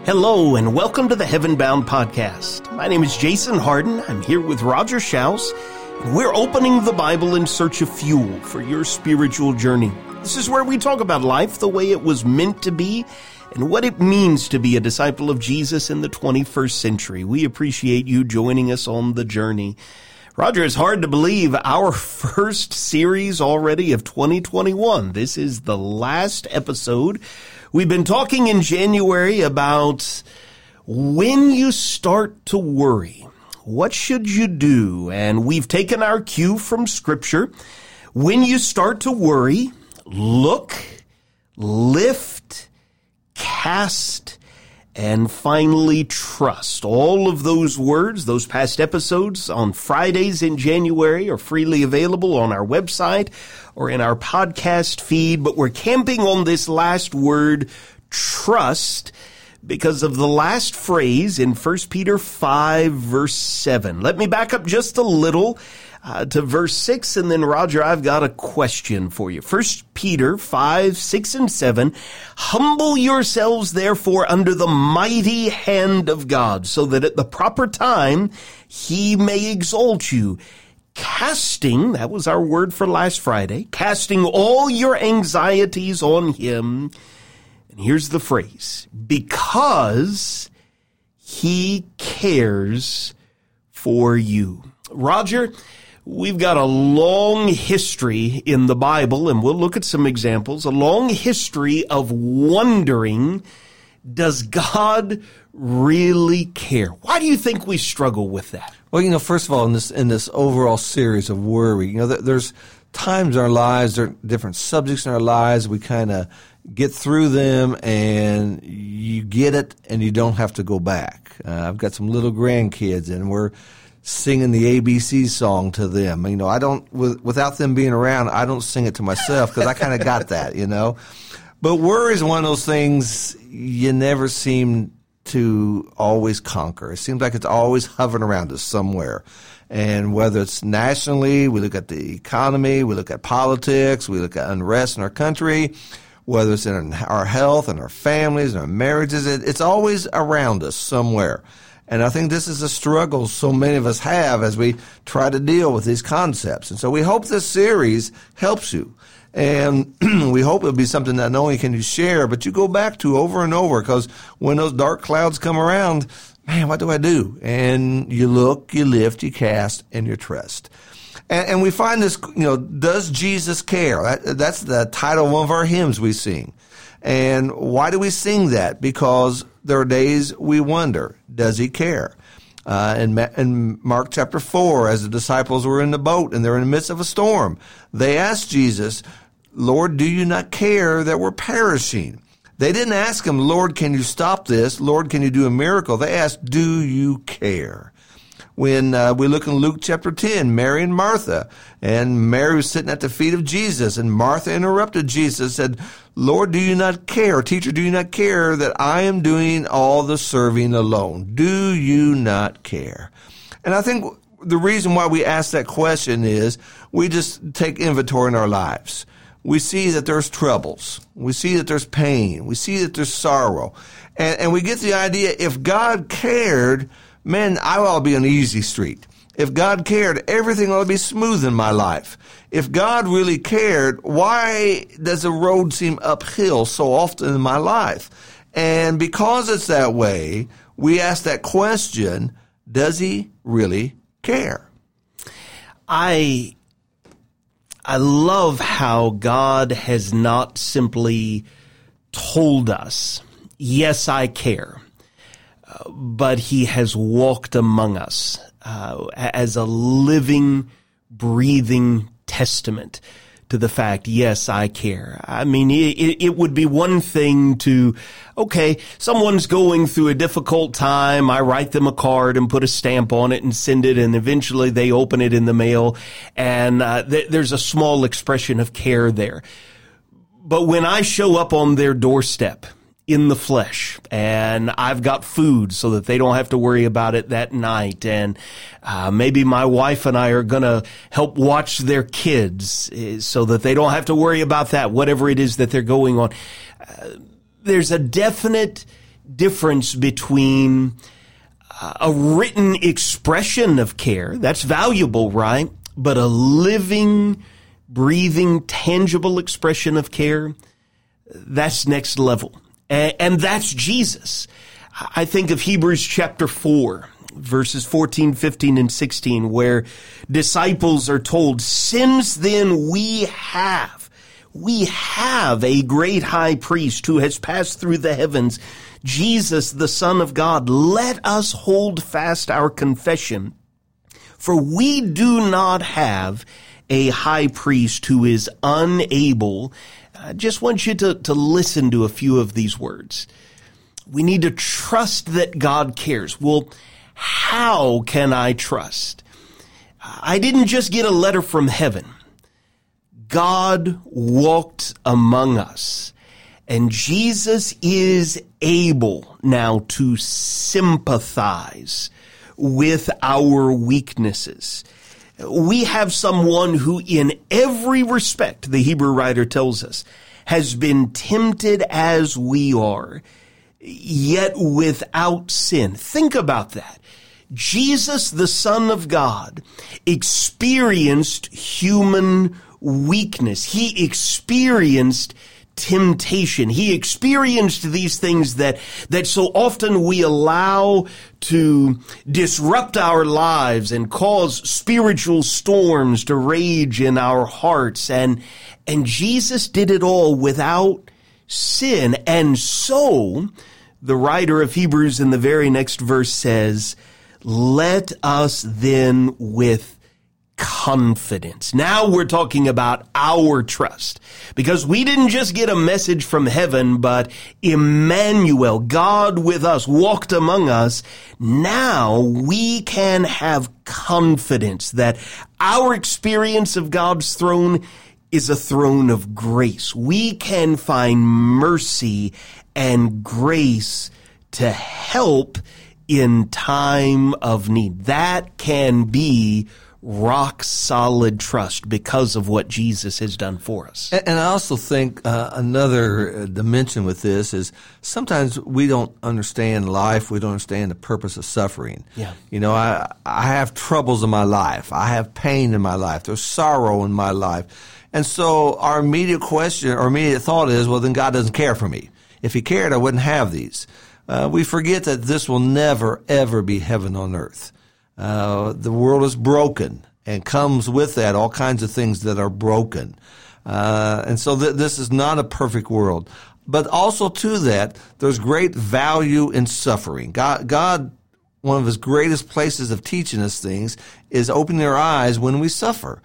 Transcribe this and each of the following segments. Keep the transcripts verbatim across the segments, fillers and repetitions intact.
Hello and welcome to the Heaven Bound Podcast. My name is Jason Harden. I'm here with Roger Schaus, and we're opening the Bible in search of fuel for your spiritual journey. This is where we talk about life the way it was meant to be and what it means to be a disciple of Jesus in the twenty-first century. We appreciate you joining us on the journey. Roger, it's hard to believe our first series already of twenty twenty-one. This is the last episode. We've been talking in January about when you start to worry. What should you do? And we've taken our cue from Scripture. When you start to worry, look, lift, cast, and finally trust. All of those words, those past episodes on Fridays in January are freely available on our website or in our podcast feed, but we're camping on this last word, trust, because of the last phrase in First Peter five, verse seven. Let me back up just a little uh, to verse six, and then, Roger, I've got a question for you. First Peter five, six, and seven, humble yourselves, therefore, under the mighty hand of God, so that at the proper time he may exalt you, casting, that was our word for last Friday, casting all your anxieties on him. And here's the phrase, because he cares for you. Roger, we've got a long history in the Bible, and we'll look at some examples, a long history of wondering, does God really care? Why do you think we struggle with that? Well, you know, first of all, in this in this overall series of worry, you know, there's times in our lives, there are different subjects in our lives, we kind of get through them and you get it and you don't have to go back. Uh, I've got some little grandkids and we're singing the A B C song to them. You know, I don't, with, without them being around, I don't sing it to myself because I kind of got that, you know. But worry is one of those things you never seem to always conquer. It seems like it's always hovering around us somewhere. And whether it's nationally, we look at the economy, we look at politics, we look at unrest in our country, whether it's in our health and our families and our marriages, it, it's always around us somewhere. And I think this is a struggle so many of us have as we try to deal with these concepts. And so we hope this series helps you. And we hope it'll be something that not only can you share, but you go back to over and over, because when those dark clouds come around, man, what do I do? And you look, you lift, you cast, and you trust. And, and we find this, you know, does Jesus care? That, that's the title of one of our hymns we sing. And why do we sing that? Because there are days we wonder, does he care? Uh, in, in Mark chapter four, as the disciples were in the boat and they're in the midst of a storm, they asked Jesus, Lord, do you not care that we're perishing? They didn't ask him, Lord, can you stop this? Lord, can you do a miracle? They asked, do you care? When uh, we look in Luke chapter ten, Mary and Martha, and Mary was sitting at the feet of Jesus, and Martha interrupted Jesus and said, Lord, do you not care? Teacher, do you not care that I am doing all the serving alone? Do you not care? And I think the reason why we ask that question is we just take inventory in our lives. We see that there's troubles. We see that there's pain. We see that there's sorrow. And, and we get the idea, if God cared, man, I ought to be on easy street. If God cared, everything ought to be smooth in my life. If God really cared, why does the road seem uphill so often in my life? And because it's that way, we ask that question, does he really care? I I love how God has not simply told us, yes, I care, uh, but he has walked among us uh, as a living, breathing testament to the fact, yes, I care. I mean, it, it would be one thing to, okay, someone's going through a difficult time. I write them a card and put a stamp on it and send it, and eventually they open it in the mail, and uh, th- there's a small expression of care there. But when I show up on their doorstep in the flesh, and I've got food so that they don't have to worry about it that night, and uh, maybe my wife and I are going to help watch their kids so that they don't have to worry about that, whatever it is that they're going on. Uh, there's a definite difference between a written expression of care. That's valuable, right? But a living, breathing, tangible expression of care, that's next level. And that's Jesus. I think of Hebrews chapter four, verses fourteen, fifteen, and sixteen, where disciples are told, since then we have, we have a great high priest who has passed through the heavens, Jesus, the Son of God. Let us hold fast our confession, for we do not have a high priest who is unable. I just want you to, to listen to a few of these words. We need to trust that God cares. Well, how can I trust? I didn't just get a letter from heaven. God walked among us, and Jesus is able now to sympathize with our weaknesses. We have someone who in every respect, the Hebrew writer tells us, has been tempted as we are, yet without sin. Think about that. Jesus, the Son of God, experienced human weakness. He experienced temptation. He experienced these things that, that so often we allow to disrupt our lives and cause spiritual storms to rage in our hearts. And, and Jesus did it all without sin. And so the writer of Hebrews in the very next verse says, let us then with confidence. Now we're talking about our trust, because we didn't just get a message from heaven, but Emmanuel, God with us, walked among us. Now we can have confidence that our experience of God's throne is a throne of grace. We can find mercy and grace to help in time of need. That can be rock solid trust because of what Jesus has done for us. And, and I also think uh, another dimension with this is sometimes we don't understand life. We don't understand the purpose of suffering. Yeah. You know, I I have troubles in my life. I have pain in my life. There's sorrow in my life. And so our immediate question or immediate thought is, well, then God doesn't care for me. If he cared, I wouldn't have these. Uh, we forget that this will never, ever be heaven on earth. Uh, the world is broken, and comes with that all kinds of things that are broken. Uh, and so th- this is not a perfect world. But also to that, there's great value in suffering. God, God, one of his greatest places of teaching us things is opening our eyes when we suffer.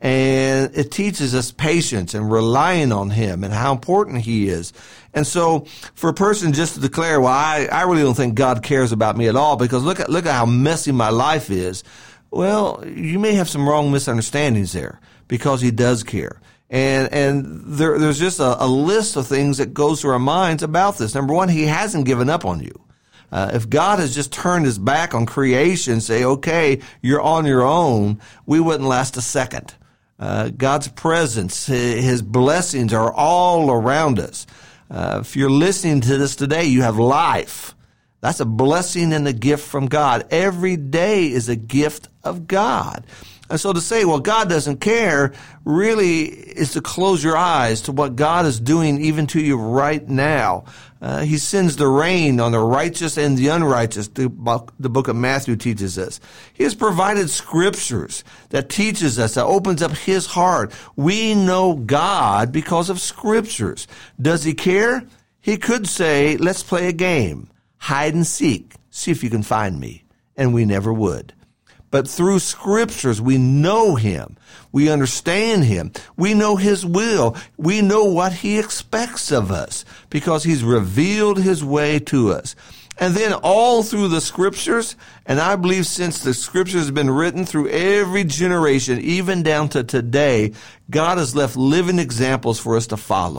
And it teaches us patience and relying on him and how important he is. And so for a person just to declare, well, I, I really don't think God cares about me at all because look at, look at how messy my life is. Well, you may have some wrong misunderstandings there because he does care. And, and there, there's just a, a list of things that goes through our minds about this. Number one, he hasn't given up on you. Uh, if God has just turned his back on creation, say, okay, you're on your own, we wouldn't last a second. Uh, God's presence, his blessings are all around us. Uh, if you're listening to this today, you have life. That's a blessing and a gift from God. Every day is a gift of God. And so to say, well, God doesn't care, really is to close your eyes to what God is doing even to you right now. Uh, he sends the rain on the righteous and the unrighteous, the, the book of Matthew teaches us. He has provided scriptures that teaches us, that opens up his heart. We know God because of scriptures. Does he care? He could say, let's play a game, hide and seek, see if you can find me. And we never would. But through scriptures, we know him. We understand him. We know his will. We know what he expects of us because he's revealed his way to us. And then all through the scriptures, and I believe since the scriptures have been written through every generation, even down to today, God has left living examples for us to follow.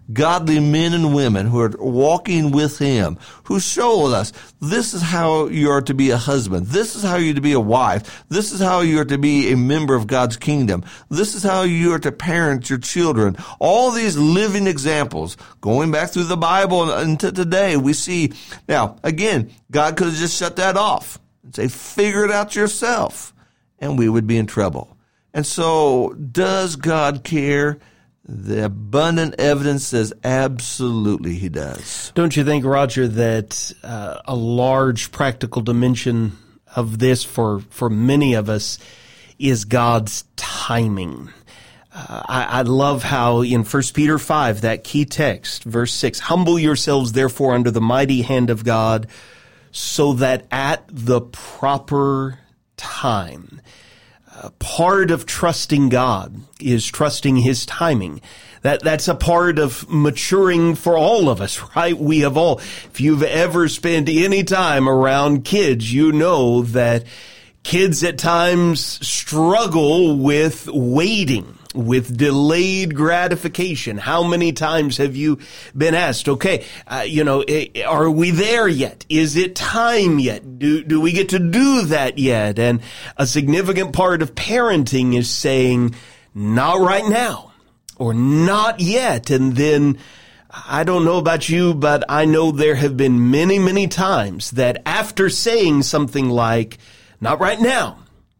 godly men and women who are walking with him, who show us this is how you are to be a husband. This is how you are to be a wife. This is how you are to be a member of God's kingdom. This is how you are to parent your children. All these living examples, going back through the Bible into today, we see. Now, again, God could have just shut that off and say, figure it out yourself, and we would be in trouble. And so, does God care? The abundant evidence says absolutely he does. Don't you think, Roger, that uh, a large practical dimension of this for, for many of us is God's timing? Uh, I, I love how in First Peter five, that key text, verse six, humble yourselves therefore under the mighty hand of God, so that at the proper time. Uh, part of trusting God is trusting his timing. That that's a part of maturing for all of us, right? We have all, if you've ever spent any time around kids, you know that kids at times struggle with waiting, with delayed gratification. How many times have you been asked, okay, uh, you know, are we there yet? Is it time yet? Do, do we get to do that yet? And a significant part of parenting is saying, not right now, or not yet. And then, I don't know about you, but I know there have been many, many times that after saying something like, not right now,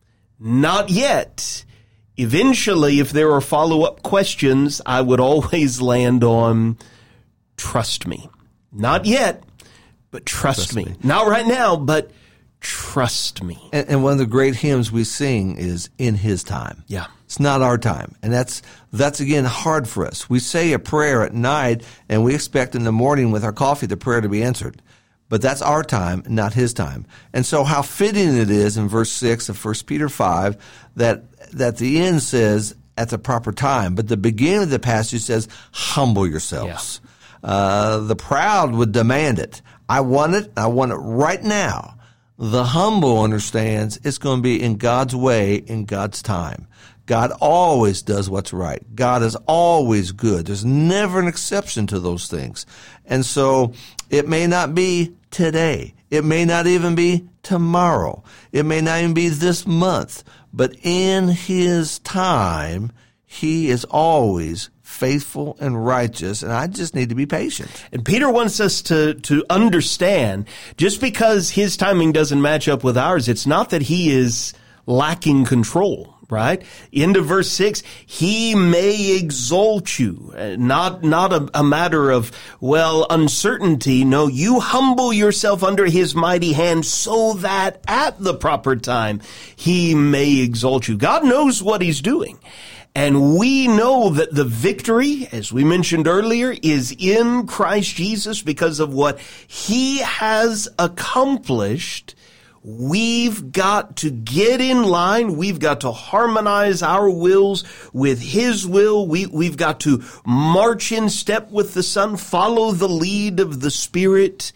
not yet, eventually, if there are follow-up questions, I would always land on, trust me. Not yet, but trust, trust me. me. Not right now, but trust me. And, and one of the great hymns we sing is In His Time. Yeah. It's not our time. And that's, that's again, hard for us. We say a prayer at night, and we expect in the morning with our coffee the prayer to be answered. But that's our time, not his time. And so how fitting it is in verse six of First Peter five that that the end says at the proper time, but the beginning of the passage says, humble yourselves. Yeah. Uh, the proud would demand it. I want it. I want it right now. The humble understands it's going to be in God's way, in God's time. God always does what's right. God is always good. There's never an exception to those things. And so it may not be today. It may not even be tomorrow. It may not even be this month. But in his time, he is always faithful and righteous, and I just need to be patient. And Peter wants us to, to understand, just because his timing doesn't match up with ours, it's not that he is lacking control. Right? Into verse six, he may exalt you. Not, not a, a matter of, well, uncertainty. No, you humble yourself under his mighty hand so that at the proper time, he may exalt you. God knows what he's doing. And we know that the victory, as we mentioned earlier, is in Christ Jesus because of what he has accomplished. We've got to get in line. We've got to harmonize our wills with his will. We, we've got to march in step with the Son, follow the lead of the Spirit,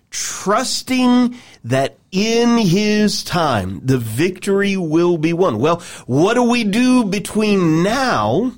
trusting that in his time, the victory will be won. Well, what do we do between now?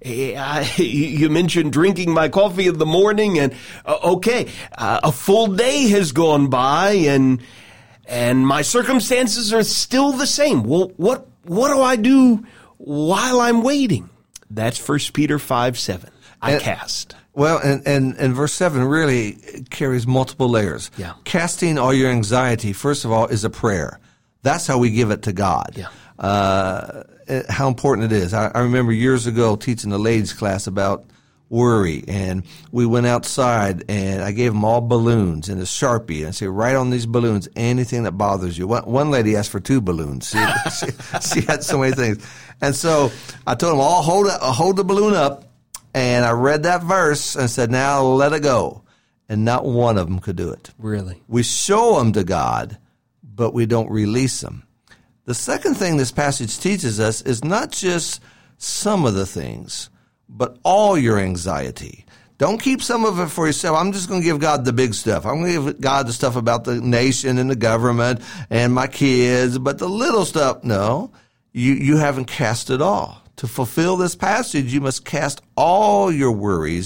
You mentioned drinking my coffee in the morning, and uh, okay, uh, a full day has gone by, and And my circumstances are still the same. Well, what what do I do while I'm waiting? That's First Peter five seven. I and, cast. Well, and, and, and verse seven really carries multiple layers. Yeah. Casting all your anxiety, first of all, is a prayer. That's how we give it to God. Yeah. Uh, how important it is. I, I remember years ago teaching a ladies class about worry, and we went outside, and I gave them all balloons and a Sharpie, and I said, write on these balloons anything that bothers you. One, one lady asked for two balloons. She, she, she had so many things. And so I told them, all hold, it, hold the balloon up, and I read that verse and said, now let it go. And not one of them could do it. Really? We show them to God, but we don't release them. The second thing this passage teaches us is not just some of the things, but all your anxiety. Don't keep some of it for yourself. I'm just going to give God the big stuff. I'm going to give God the stuff about the nation and the government and my kids, but the little stuff, no, you, you haven't cast it all. To fulfill this passage, you must cast all your worries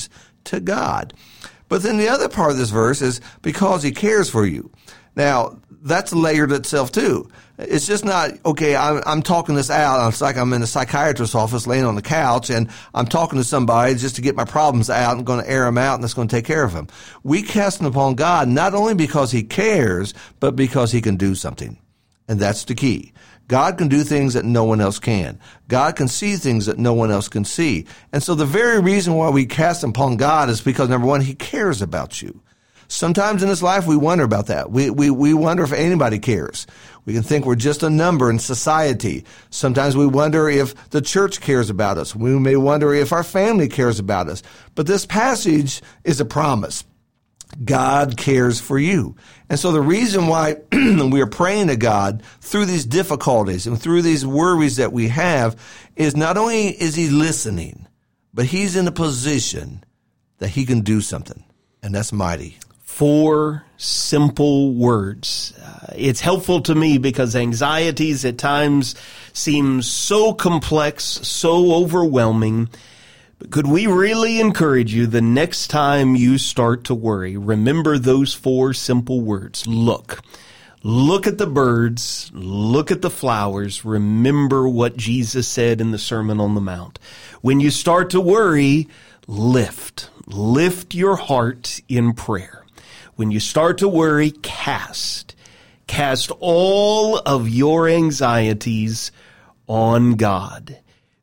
to God. But then the other part of this verse is because he cares for you. Now, that's layered itself too. It's just not, okay, I'm, I'm talking this out. It's like I'm in a psychiatrist's office laying on the couch and I'm talking to somebody just to get my problems out and going to air them out and that's going to take care of them. We cast them upon God not only because he cares, but because he can do something. And that's the key. God can do things that no one else can. God can see things that no one else can see. And so the very reason why we cast them upon God is because, number one, he cares about you. Sometimes in this life we wonder about that. We, we, we wonder if anybody cares. We can think we're just a number in society. Sometimes we wonder if the church cares about us. We may wonder if our family cares about us. But this passage is a promise. God cares for you. And so the reason why we are praying to God through these difficulties and through these worries that we have is not only is he listening, but he's in a position that he can do something. And that's mighty. Four simple words. Uh, it's helpful to me because anxieties at times seem so complex, so overwhelming. But could we really encourage you the next time you start to worry, remember those four simple words. Look. Look at the birds. Look at the flowers. Remember what Jesus said in the Sermon on the Mount. When you start to worry, lift. Lift your heart in prayer. When you start to worry, cast. Cast all of your anxieties on God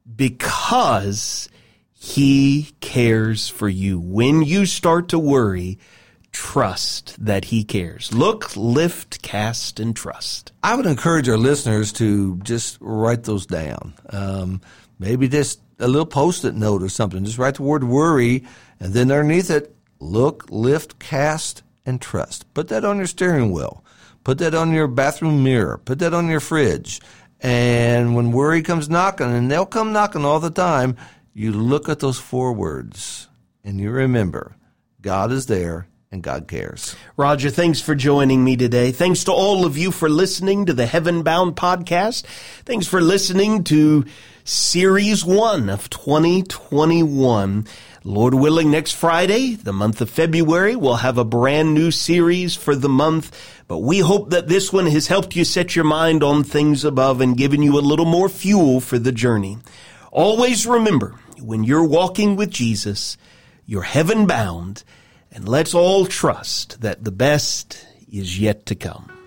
because he cares for you. When you start to worry, trust that he cares. Look, lift, cast, and trust. I would encourage our listeners to just write those down. Um, maybe just a little Post-it note or something. Just write the word worry, and then underneath it, look, lift, cast, and trust. Put that on your steering wheel. Put that on your bathroom mirror. Put that on your fridge. And when worry comes knocking, and they'll come knocking all the time, you look at those four words, and you remember, God is there, and God cares. Roger, thanks for joining me today. Thanks to all of you for listening to the Heaven Bound podcast. Thanks for listening to Series one of twenty twenty-one. Lord willing, next Friday, the month of February, we'll have a brand new series for the month. But we hope that this one has helped you set your mind on things above and given you a little more fuel for the journey. Always remember, when you're walking with Jesus, you're heaven bound, and let's all trust that the best is yet to come.